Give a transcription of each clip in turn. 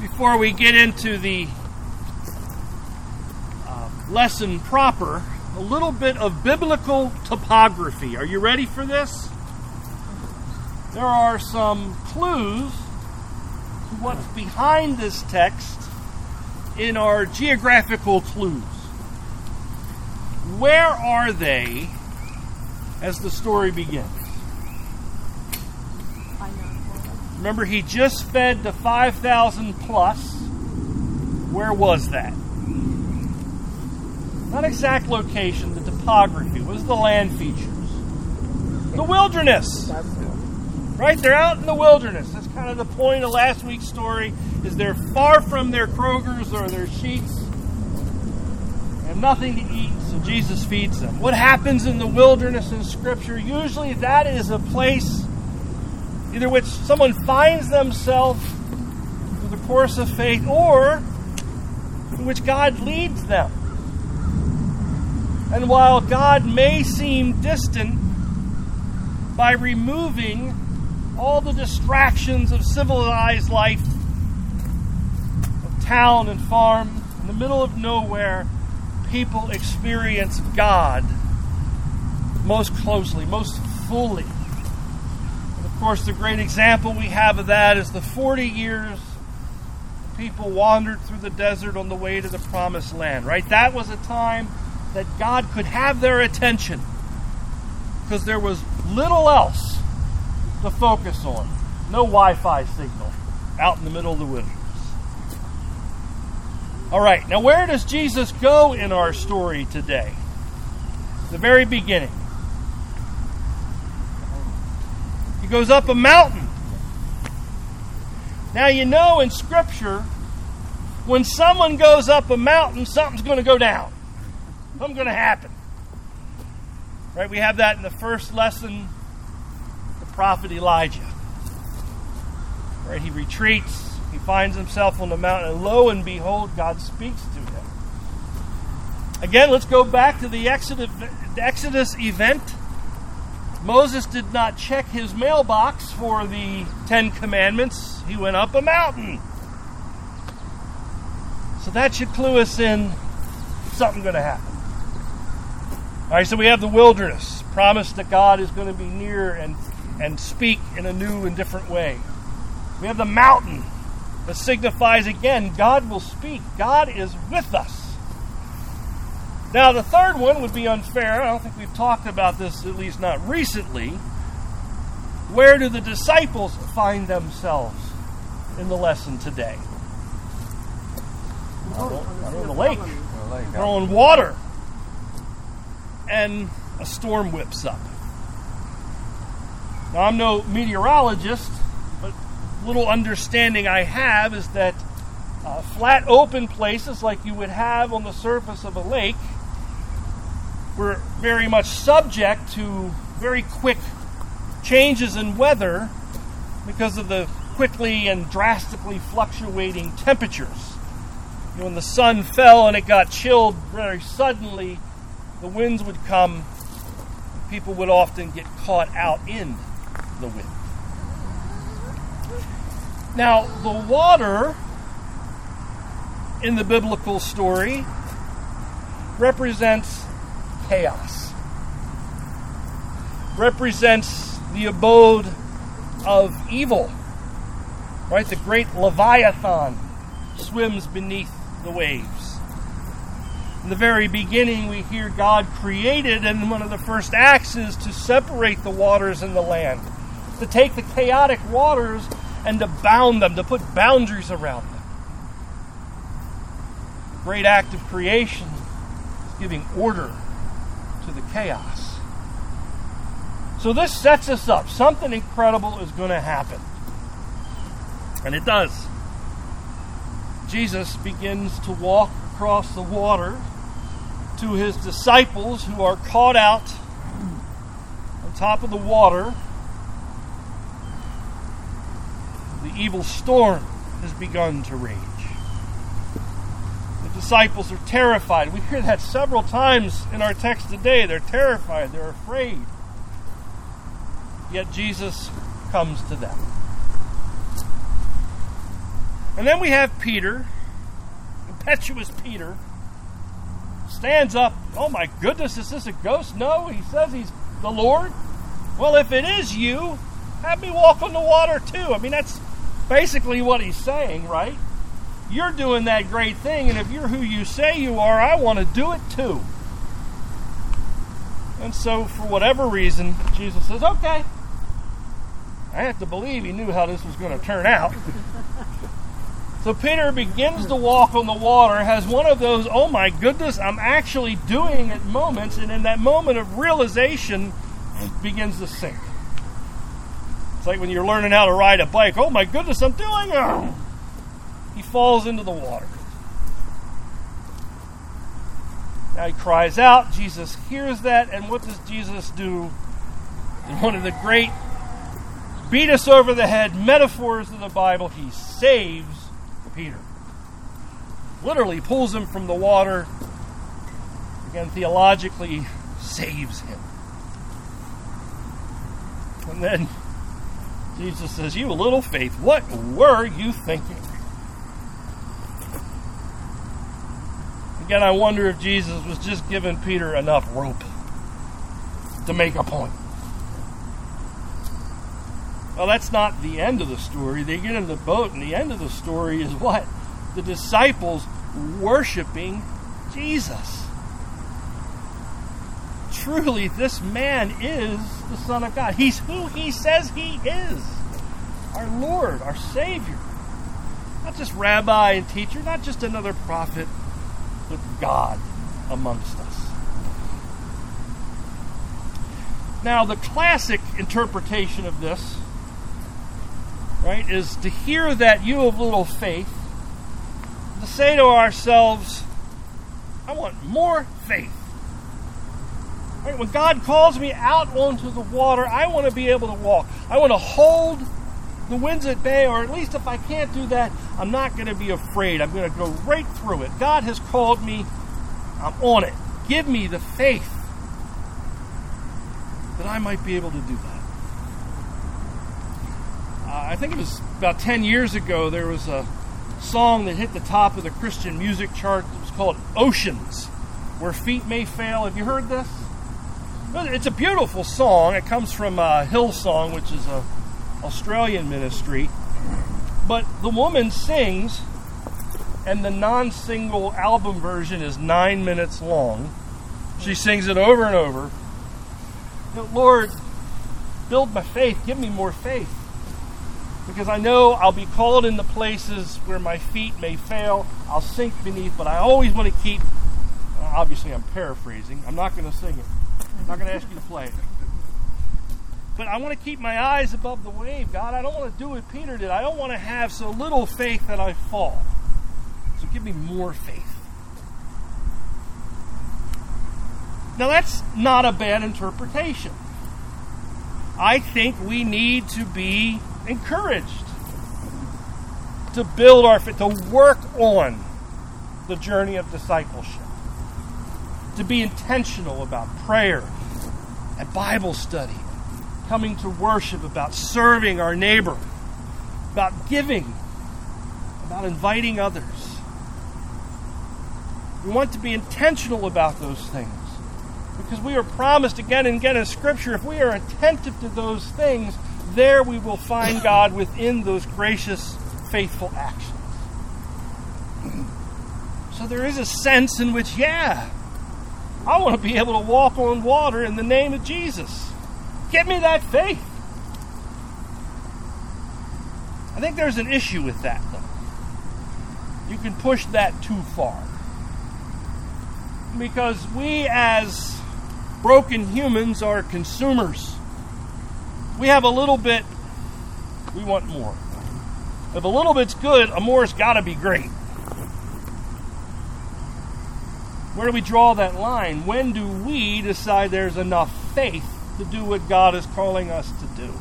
Before we get into the lesson proper, a little bit of biblical topography. Are you ready for this? There are some clues to what's behind this text in our geographical clues. Where are they as the story begins? Remember, he just fed the 5,000 plus. Where was that? Not exact location, the topography. What was the land features? The wilderness. Right? They're out in the wilderness. That's kind of the point of last week's story, is they're far from their Krogers or their sheets. They have nothing to eat, so Jesus feeds them. What happens in the wilderness in Scripture? Usually that is a place either which someone finds themselves through the course of faith, or in which God leads them. And while God may seem distant, by removing all the distractions of civilized life, of town and farm, in the middle of nowhere, people experience God most closely, most fully. And of course, the great example we have of that is the 40 years people wandered through the desert on the way to the promised land, right? That was a time that God could have their attention because there was little else to focus on. No Wi-Fi signal out in the middle of the wilderness. All right, now where does Jesus go in our story today? The very beginning. He goes up a mountain. Now you know in Scripture, when someone goes up a mountain, something's going to go down. Something's going to happen. Right? We have that in the first lesson, the prophet Elijah. Right? He retreats. He finds himself on the mountain, and lo and behold, God speaks to him. Again, let's go back to the Exodus event. Moses did not check his mailbox for the 10 Commandments. He went up a mountain. So that should clue us in something going to happen. All right, so we have the wilderness, promise that God is going to be near and speak in a new and different way. We have the mountain that signifies, again, God will speak. God is with us. Now, the third one would be unfair. I don't think we've talked about this, at least not recently. Where do the disciples find themselves in the lesson today? On the lake. They're on water. And a storm whips up. Now, I'm no meteorologist, but little understanding I have is that flat open places like you would have on the surface of a lake were very much subject to very quick changes in weather because of the quickly and drastically fluctuating temperatures. When the sun fell and it got chilled very suddenly, the winds would come, and people would often get caught out in the wind. Now, the water in the biblical story represents chaos. Represents the abode of evil. Right? The great Leviathan swims beneath the waves. In the very beginning, we hear God created, and one of the first acts is to separate the waters and the land, to take the chaotic waters and to bound them, to put boundaries around them. The great act of creation is giving order to the chaos. So this sets us up. Something incredible is going to happen. And it does. Jesus begins to walk across the water to his disciples who are caught out on top of the water. The evil storm has begun to rage. The disciples are terrified. We hear that several times in our text today. They're terrified. They're afraid. Yet Jesus comes to them. And then we have Peter, impetuous Peter, stands up. Oh my goodness, is this a ghost? No, he says he's the Lord. Well, if it is you, have me walk on the water too. I mean, that's basically what he's saying, right? You're doing that great thing, and if you're who you say you are, I want to do it too. And so, for whatever reason, Jesus says, okay. I have to believe he knew how this was going to turn out. So Peter begins to walk on the water, has one of those, oh my goodness, I'm actually doing it moments, and in that moment of realization, begins to sink. It's like when you're learning how to ride a bike. Oh my goodness, I'm doing it! He falls into the water. Now he cries out. Jesus hears that, and what does Jesus do? In one of the great beat us over the head metaphors of the Bible, he saves Peter. Literally pulls him from the water. Again, theologically, saves him. And then Jesus says, you little faith, what were you thinking? Again, I wonder if Jesus was just giving Peter enough rope to make a point. Well, that's not the end of the story. They get in the boat, and the end of the story is what? The disciples worshiping Jesus. Truly, this man is the Son of God. He's who he says he is. Our Lord, our Savior. Not just rabbi and teacher, not just another prophet, but God amongst us. Now, the classic interpretation of this, right, is to hear that you of little faith, to say to ourselves, I want more faith. Right? When God calls me out onto the water, I want to be able to walk. I want to hold the winds at bay, or at least if I can't do that, I'm not going to be afraid. I'm going to go right through it. God has called me. I'm on it. Give me the faith that I might be able to do that. I think it was about 10 years ago, there was a song that hit the top of the Christian music chart. It was called Oceans, Where Feet May Fail. Have you heard this? It's a beautiful song. It comes from Hillsong, which is an Australian ministry. But the woman sings, and the non-single album version is 9 minutes long. She sings it over and over. Lord, build my faith. Give me more faith. Because I know I'll be called into places where my feet may fail. I'll sink beneath, but I always want to keep, obviously I'm paraphrasing. I'm not going to sing it. I'm not going to ask you to play it. But I want to keep my eyes above the wave, God. I don't want to do what Peter did. I don't want to have so little faith that I fall. So give me more faith. Now that's not a bad interpretation. I think we need to be encouraged to build our faith, to work on the journey of discipleship, to be intentional about prayer and Bible study, coming to worship, about serving our neighbor, about giving, about inviting others. We want to be intentional about those things because we are promised again and again in Scripture, if we are attentive to those things, there we will find God within those gracious, faithful actions. So there is a sense in which, I want to be able to walk on water in the name of Jesus. Give me that faith. I think there's an issue with that, though. You can push that too far. Because we as broken humans are consumers. We have a little bit, we want more. If a little bit's good, a more's got to be great. Where do we draw that line? When do we decide there's enough faith to do what God is calling us to do?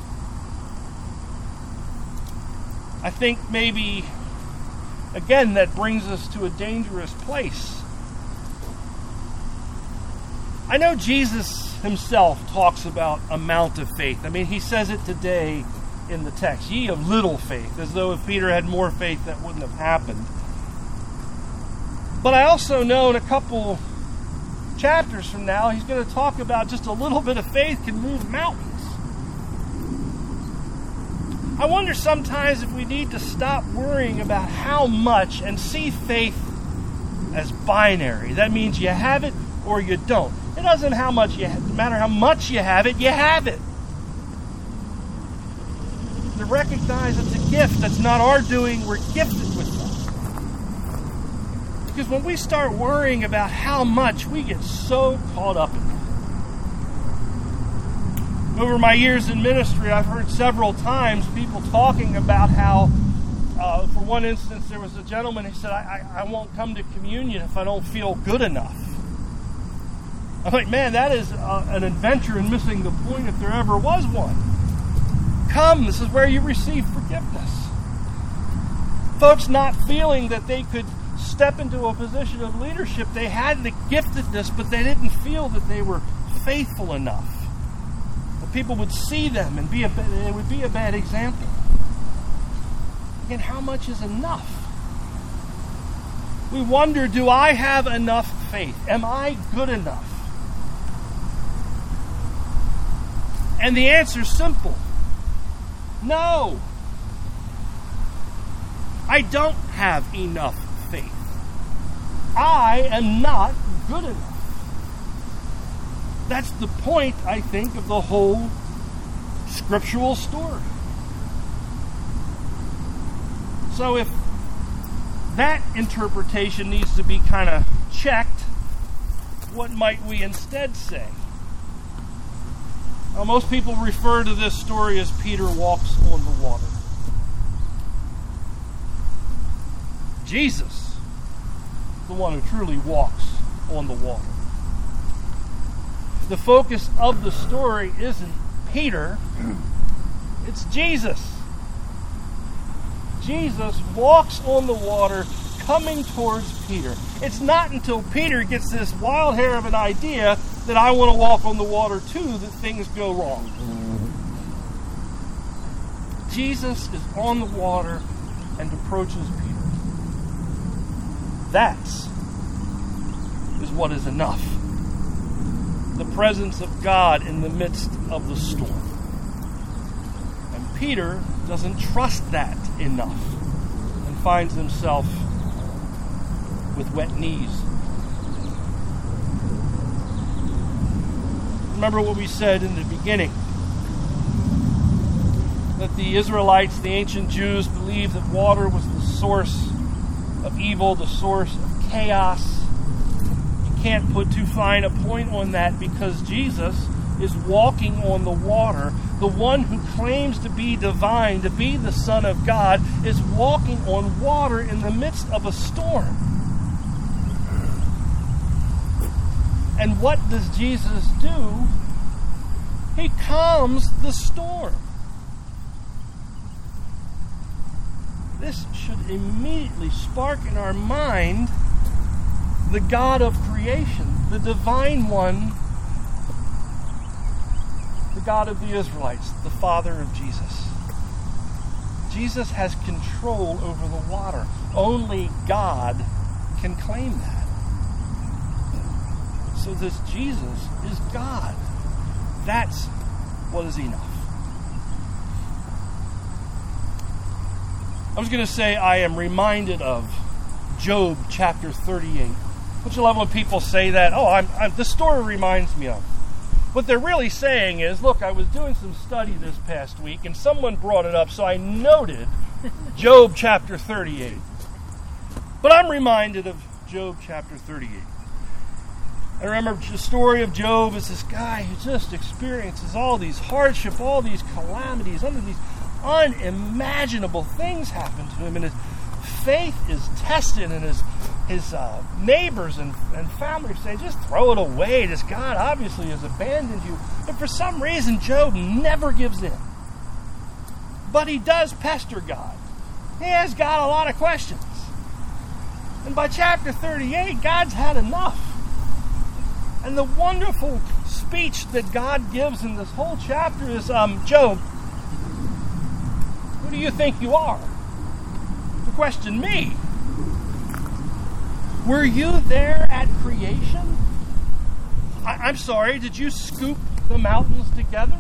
I think maybe, again, that brings us to a dangerous place. I know Jesus himself talks about amount of faith. I mean, he says it today in the text. Ye of little faith, as though if Peter had more faith, that wouldn't have happened. But I also know in a couple chapters from now, he's going to talk about just a little bit of faith can move mountains. I wonder sometimes if we need to stop worrying about how much and see faith as binary. That means you have it or you don't. It doesn't matter how much you have it, you have it. To recognize it's a gift that's not our doing, we're gifted with that. Because when we start worrying about how much, we get so caught up in it. Over my years in ministry, I've heard several times people talking about how, for one instance, there was a gentleman who said, I won't come to communion if I don't feel good enough. I'm like, man, that is an adventure in missing the point if there ever was one. Come, this is where you receive forgiveness. Folks not feeling that they could step into a position of leadership, they had the giftedness, but they didn't feel that they were faithful enough. People would see them and it would be a bad example. Again, how much is enough? We wonder, do I have enough faith? Am I good enough? And the answer is simple. No. I don't have enough faith. I am not good enough. That's the point, I think, of the whole scriptural story. So if that interpretation needs to be kind of checked, what might we instead say? Well, most people refer to this story as Peter walks on the water. Jesus, the one who truly walks on the water. The focus of the story isn't Peter, it's Jesus. Jesus walks on the water coming towards Peter. It's not until Peter gets this wild hair of an idea that I want to walk on the water too that things go wrong. Jesus is on the water and approaches Peter. That is what is enough. The presence of God in the midst of the storm. And Peter doesn't trust that enough and finds himself with wet knees. Remember what we said in the beginning, that the Israelites, the ancient Jews, believed that water was the source of evil, the source of chaos. Can't put too fine a point on that because Jesus is walking on the water. The one who claims to be divine, to be the Son of God, is walking on water in the midst of a storm. And what does Jesus do? He calms the storm. This should immediately spark in our mind the God of creation, the divine one, the God of the Israelites, the Father of Jesus. Jesus has control over the water. Only God can claim that. So this Jesus is God. That's what is enough. I was going to say I am reminded of Job chapter 38. Don't you love when people say that? Oh, this story reminds me of. What they're really saying is, look, I was doing some study this past week, and someone brought it up, so I noted Job chapter 38. But I'm reminded of Job chapter 38. I remember the story of Job as this guy who just experiences all these hardship, all these calamities, under these unimaginable things happen to him, and his faith is tested, and his neighbors and family say, just throw it away. This God obviously has abandoned you. But for some reason, Job never gives in. But he does pester God. He has God a lot of questions. And by chapter 38, God's had enough. And the wonderful speech that God gives in this whole chapter is, Job, do you think you are? To question me. Were you there at creation? I'm sorry, did you scoop the mountains together?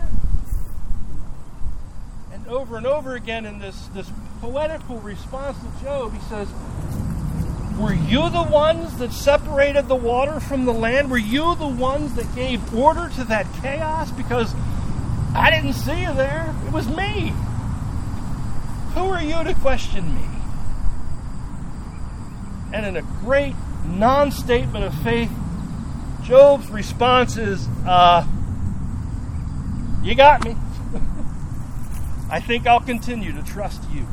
And over again in this poetical response to Job, he says, were you the ones that separated the water from the land? Were you the ones that gave order to that chaos? Because I didn't see you there. It was me. Who are you to question me? And in a great non-statement of faith, Job's response is, you got me. I think I'll continue to trust you.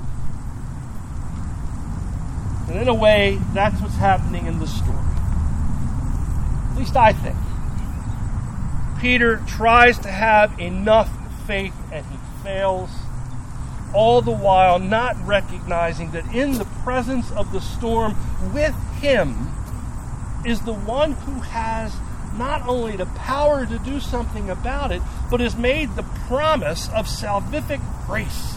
And in a way, that's what's happening in the story. At least I think. Peter tries to have enough faith and he fails, all the while not recognizing that in the presence of the storm with him is the one who has not only the power to do something about it, but has made the promise of salvific grace.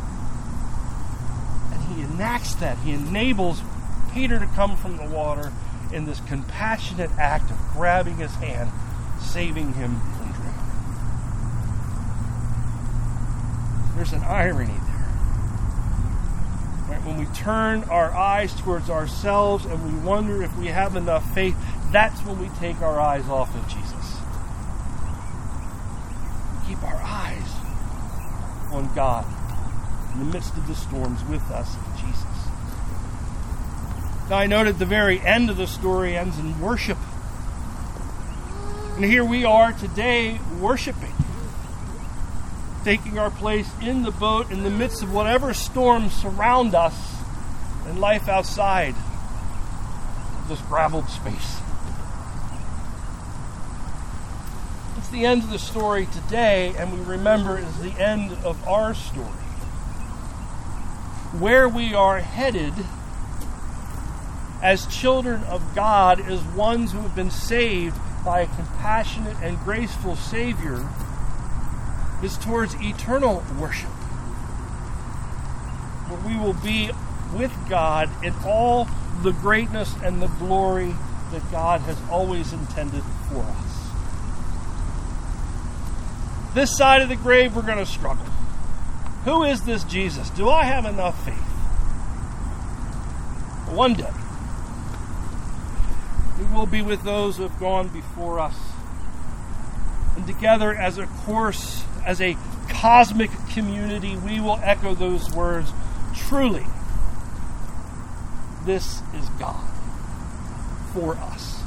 And he enacts that. He enables Peter to come from the water in this compassionate act of grabbing his hand, saving him from drowning. There's an irony there. Right? When we turn our eyes towards ourselves and we wonder if we have enough faith, that's when we take our eyes off of Jesus. Keep our eyes on God in the midst of the storms with us, Jesus. Now, I noted the very end of the story ends in worship. And here we are today worshiping, taking our place in the boat in the midst of whatever storms surround us and life outside this graveled space. It's the end of the story today, and we remember it's the end of our story. Where we are headed as children of God, as ones who have been saved by a compassionate and graceful Savior, is towards eternal worship, where we will be with God in all the greatness and the glory that God has always intended for us. This side of the grave, we're going to struggle. Who is this Jesus? Do I have enough faith? One day, we will be with those who have gone before us. And together as a course, as a cosmic community, we will echo those words, truly, this is God for us.